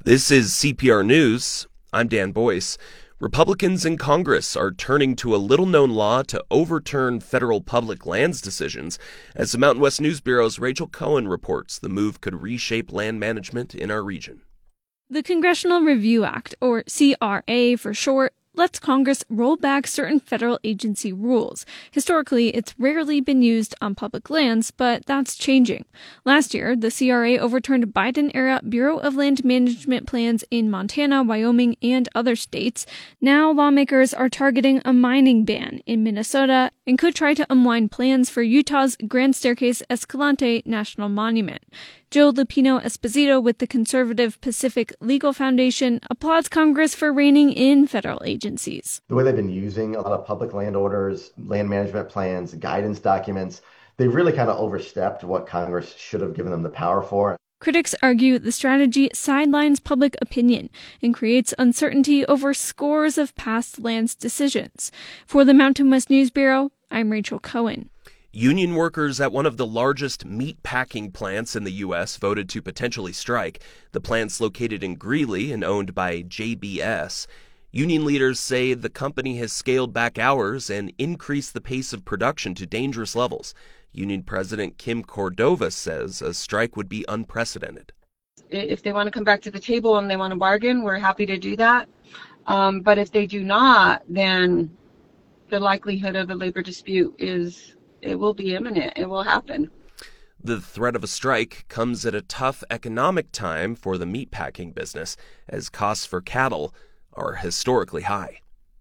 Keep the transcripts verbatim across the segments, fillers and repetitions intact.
This is C P R News. I'm Dan Boyce. Republicans in Congress are turning to a little-known law to overturn federal public lands decisions. As the Mountain West News Bureau's Rachel Cohen reports, the move could reshape land management in our region. The Congressional Review Act, or C R A for short, lets Congress roll back certain federal agency rules. Historically, it's rarely been used on public lands, but that's changing. Last year, the C R A overturned Biden-era Bureau of Land Management plans in Montana, Wyoming, and other states. Now, lawmakers are targeting a mining ban in Minnesota and could try to unwind plans for Utah's Grand Staircase Escalante National Monument. Joe Lupino Esposito with the conservative Pacific Legal Foundation applauds Congress for reining in federal agencies. The way they've been using a lot of public land orders, land management plans, guidance documents, they've really kind of overstepped what Congress should have given them the power for. Critics argue the strategy sidelines public opinion and creates uncertainty over scores of past lands decisions. For the Mountain West News Bureau, I'm Rachel Cohen. Union workers at one of the largest meat packing plants in the U S voted to potentially strike. The plant's located in Greeley and owned by J B S. Union leaders say the company has scaled back hours and increased the pace of production to dangerous levels. Union President Kim Cordova says a strike would be unprecedented. If they want to come back to the table and they want to bargain, we're happy to do that. Um, but if they do not, then the likelihood of a labor dispute is it will be imminent. It will happen. The threat of a strike comes at a tough economic time for the meatpacking business, as costs for cattle are historically high.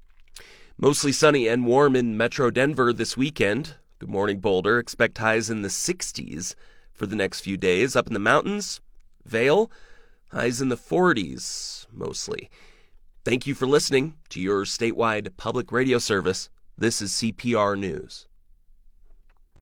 Mostly sunny and warm in Metro Denver this weekend. Good morning, Boulder. Expect highs in the sixties for the next few days. Up in the mountains, Vail, highs in the forties, mostly. Thank you for listening to your statewide public radio service. This is C P R News.